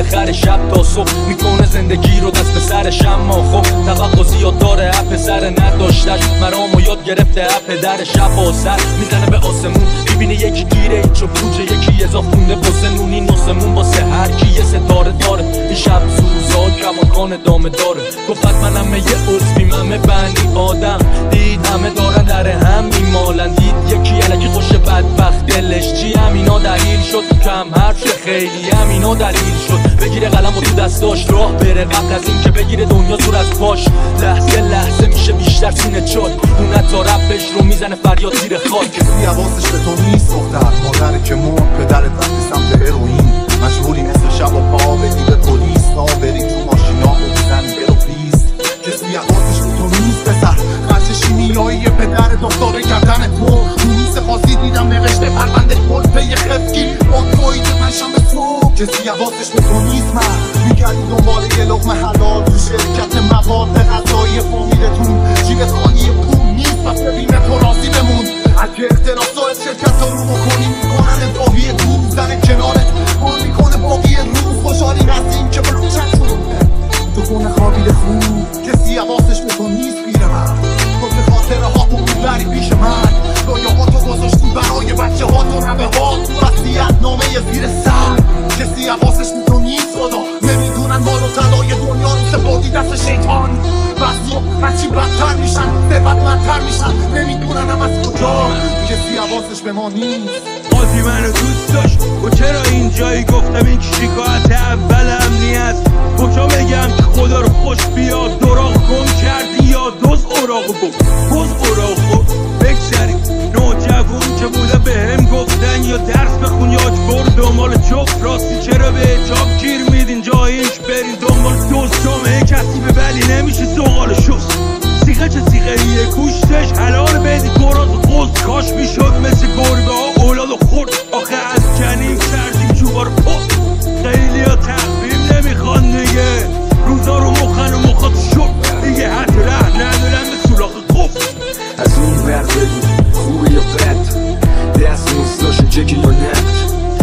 بالاخره شب تا صبح میکنه زندگی رو دست به سرش. اما خب توقع زیاد داره پسر نداشتش مرامو یاد گرفته پدر شب با سر میزنه به آسمون میبینه یکی گیره چو پوچه یکی اضافونده واسه نونی ناسمون واسه هر کی یه ستاره داره. این شب سوزا کماکان دامه داره گفت منم یه عضویم همه بنی آدم دید همه دارن در هم میمالن دید یکی الکی خوش بدبخت دلش چی همینا دلیل شد کم حرف خیلی همینا دلیل شد بگیره قلم و تو دستاش راه بره قبل از این که بگیره دنیا زور از پاش. لحظه لحظه میشه بیشتر سینه چال اون حتی ربش رو میزنه فریاد زیر خاک. کسی حواسش به تو نیست دختر مادره که مرد پدرت رفتی سمت هروئین مجبوری مثل شب و پا بدی به پلیس تا بری تو ماشینا و بزنی برو پلیس. کسی حواسش به تو نیست پسر خرچ شیمیایی پدر دختاره کردن تو نیست خاصی دیدم نوشته پرونده کل پی خفگی با توی که منشم به تو. کسی حواسش به تو نیست من میکردی دنبال یه لقمه حلال تو شرکت مواد غذایی فامیلتون جیبت خالی پول نیست پس ببینه تو راضی بمون از که اختلافات شرکت ها رو بکنی میکنن باقی تو زن کنارت پر میکنه باقی روز خوشحالی هستیم که برو چطور تو خونه خوابیده خوب. کسی حواسش به تو نیست پیر من تو به خاطره ها تو میبری پیش من رویا ها تو گذاشتی برای بچه ها تو ربه ها وصیت نامه زیر سر. کسی حواسش به تو نیست خدا نمیدونن مال و طلای دنیا رو سپردی دست شیطان وقتی هرچی بدتر میشن ثروتمندتر میشن نمیدونن هم از کجا. کسی حواسش به ما نیست. قاضی منو دوست داشت و چرا اینجایی گفتم این شکایت اول امنیت کجا بگم که خدا رو خوش بیاد دراغ گم کردی یا دوز اوراق بود دوز اوراق بود بگذاریم نوجوون که بوده به هم گفتن یا درس بخون یا اجبار دنبال جفت راستی چرا به اجاب گیر میدین جایش برین دنبال دوز جامعه کسی به ولی نمیشه زغال شست سیخه چه سیخه یه کوشتش حلال بدی گراز قوز کاش میشد مثل گربه ها اولاد و خورد آخه از جنیم کردیم چوبار پست خیلی ها تقویم نمیخوان دیگه روزا رو مخن و مخات شد دیگه حتی ره ندارن به سولاخ قفل. از اون ور بگو خوبه یا بد دست مستاشون چکی یا نقد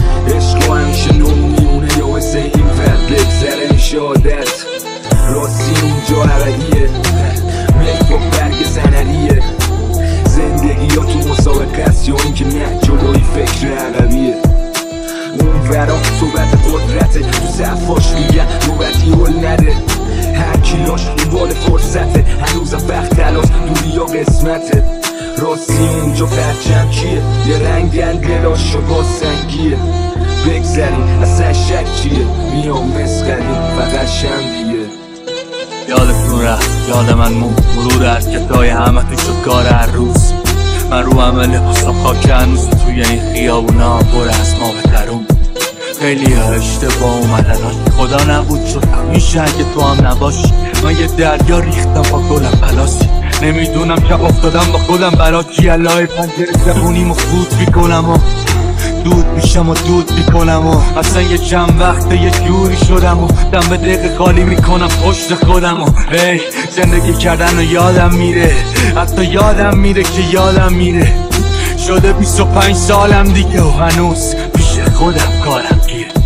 عشق و همیشه نمیونه یا مثل این ور بگذره این شادت راستی اونجا عرقیه ملک با برگ زنریه زندگی یا تو مسابقه است یا این که نه جلوی فکر عقبیه. اون ورا صحبت قدرته تو صفاش میگن نوبتی حل نده هر کیلاش دنبال فرصته هنوزم وقت تلاش دوری یا قسمته راستی اونجا پرچم کیه یه رنگن دلاشو با سنگیه بگذریم اصلا شک چیه میام مسخریم فقط شنبیه. یادتون رفت یاد من مرور حرکتای همه تو شد کار هر روز من رو عمل حساب خاک هنوز توی این خیابونا پر از ما بترون خیلی اشتباه اومدن خدا نبود شد همیشه اگه تو هم نباشی من یه دریا ریختم با گلم پلاسی نمیدونم که افتادم با خودم برا کی علای پنجره زبونیم و خود میکنم و دود میشم و دود میکنم و اصلا یه چند وقته یه جوری شدم و دم به دقیقه خالی میکنم پشت خودم و هی زندگی کردن و یادم میره حتی یادم میره که یادم میره شده 25 سالم دیگه و هنوز پیش خودم کارم گیره.